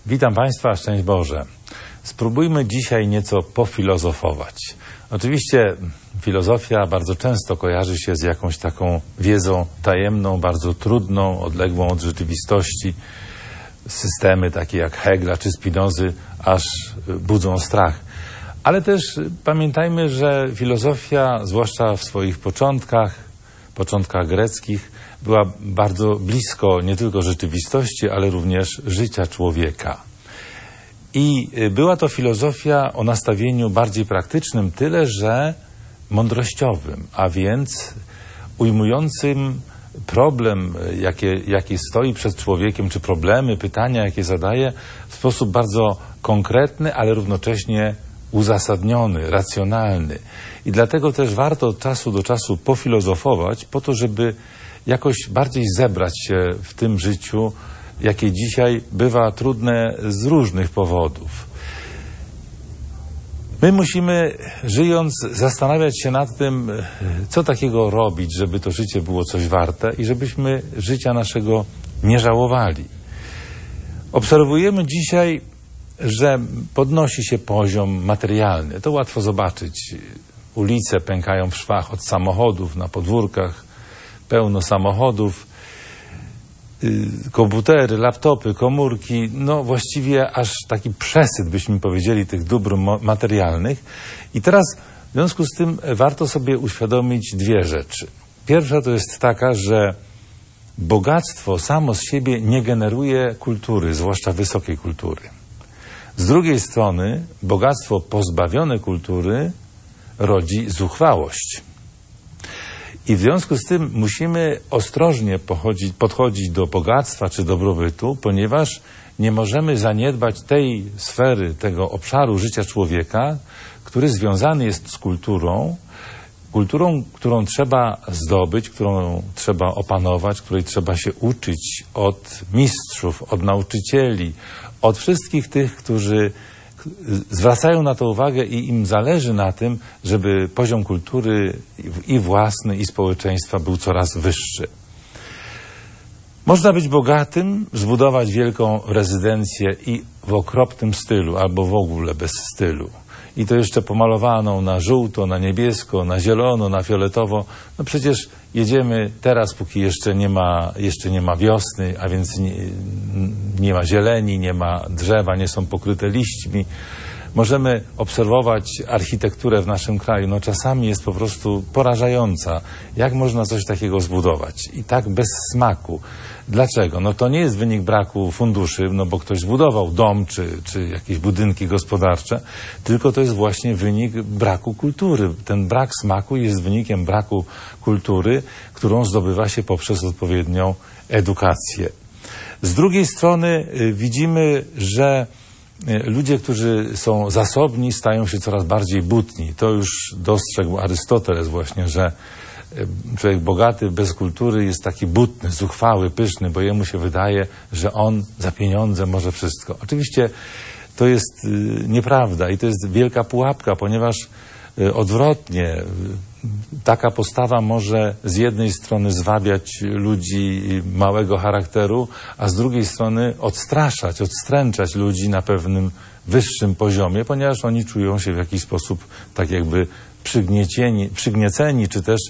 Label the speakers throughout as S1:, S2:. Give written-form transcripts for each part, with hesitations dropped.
S1: Witam Państwa, szczęść Boże. Spróbujmy dzisiaj nieco pofilozofować. Oczywiście filozofia bardzo często kojarzy się z jakąś taką wiedzą tajemną, bardzo trudną, odległą od rzeczywistości. Systemy takie jak Hegla czy Spinozy aż budzą strach. Ale też pamiętajmy, że filozofia, zwłaszcza w swoich początkach greckich, była bardzo blisko nie tylko rzeczywistości, ale również życia człowieka. I była to filozofia o nastawieniu bardziej praktycznym, tyle że mądrościowym, a więc ujmującym problem, jaki stoi przed człowiekiem, czy problemy, pytania, jakie zadaje, w sposób bardzo konkretny, ale równocześnie uzasadniony, racjonalny. I dlatego też warto od czasu do czasu pofilozofować, po to, żeby jakoś bardziej zebrać się w tym życiu, jakie dzisiaj bywa trudne z różnych powodów. My musimy, żyjąc, zastanawiać się nad tym, co takiego robić, żeby to życie było coś warte i żebyśmy życia naszego nie żałowali. Obserwujemy dzisiaj, że podnosi się poziom materialny. To łatwo zobaczyć. Ulice pękają w szwach od samochodów, na podwórkach pełno samochodów, komputery, laptopy, komórki, no właściwie aż taki przesyt, byśmy powiedzieli, tych dóbr materialnych. I teraz w związku z tym warto sobie uświadomić dwie rzeczy. Pierwsza to jest taka, że bogactwo samo z siebie nie generuje kultury, zwłaszcza wysokiej kultury. Z drugiej strony bogactwo pozbawione kultury rodzi zuchwałość. I w związku z tym musimy ostrożnie podchodzić do bogactwa czy dobrobytu, ponieważ nie możemy zaniedbać tej sfery, tego obszaru życia człowieka, który związany jest z kulturą, którą trzeba zdobyć, którą trzeba opanować, której trzeba się uczyć od mistrzów, od nauczycieli, od wszystkich tych, którzy zwracają na to uwagę i im zależy na tym, żeby poziom kultury i własny, i społeczeństwa był coraz wyższy. Można być bogatym, zbudować wielką rezydencję i w okropnym stylu, albo w ogóle bez stylu. I to jeszcze pomalowaną na żółto, na niebiesko, na zielono, na fioletowo. No przecież jedziemy teraz, póki jeszcze nie ma wiosny, a więc nie ma zieleni, nie ma drzewa, nie są pokryte liśćmi. Możemy obserwować architekturę w naszym kraju. No czasami jest po prostu porażająca. Jak można coś takiego zbudować? I tak bez smaku. Dlaczego? No to nie jest wynik braku funduszy, no bo ktoś zbudował dom czy jakieś budynki gospodarcze, tylko to jest właśnie wynik braku kultury. Ten brak smaku jest wynikiem braku kultury, którą zdobywa się poprzez odpowiednią edukację. Z drugiej strony widzimy, że ludzie, którzy są zasobni, stają się coraz bardziej butni. To już dostrzegł Arystoteles właśnie, że człowiek bogaty bez kultury jest taki butny, zuchwały, pyszny, bo jemu się wydaje, że on za pieniądze może wszystko. Oczywiście to jest nieprawda i to jest wielka pułapka, ponieważ odwrotnie taka postawa może z jednej strony zwabiać ludzi małego charakteru, a z drugiej strony odstraszać, odstręczać ludzi na pewnym wyższym poziomie, ponieważ oni czują się w jakiś sposób tak jakby przygnieceni, czy też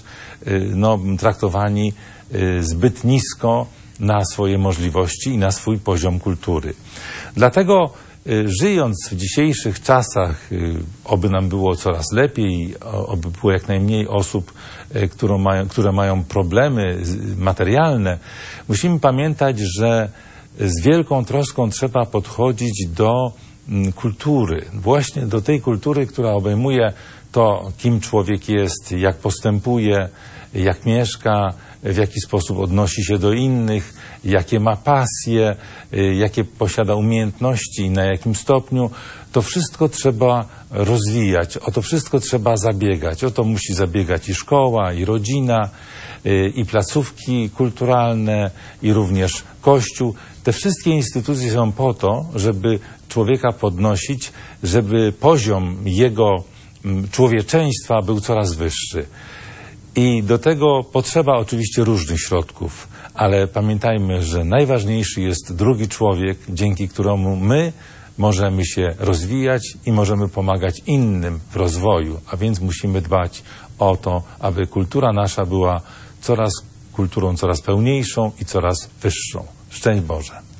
S1: traktowani zbyt nisko na swoje możliwości i na swój poziom kultury. Dlatego żyjąc w dzisiejszych czasach, oby nam było coraz lepiej, oby było jak najmniej osób, które mają problemy materialne, musimy pamiętać, że z wielką troską trzeba podchodzić do kultury. Właśnie do tej kultury, która obejmuje to, kim człowiek jest, jak postępuje, jak mieszka, w jaki sposób odnosi się do innych, jakie ma pasje, jakie posiada umiejętności i na jakim stopniu. To wszystko trzeba rozwijać, o to wszystko trzeba zabiegać. O to musi zabiegać i szkoła, i rodzina, i placówki kulturalne, i również Kościół. Te wszystkie instytucje są po to, żeby człowieka podnosić, żeby poziom jego człowieczeństwa był coraz wyższy. I do tego potrzeba oczywiście różnych środków, ale pamiętajmy, że najważniejszy jest drugi człowiek, dzięki któremu my możemy się rozwijać i możemy pomagać innym w rozwoju, a więc musimy dbać o to, aby kultura nasza była kulturą coraz pełniejszą i coraz wyższą. Szczęść Boże!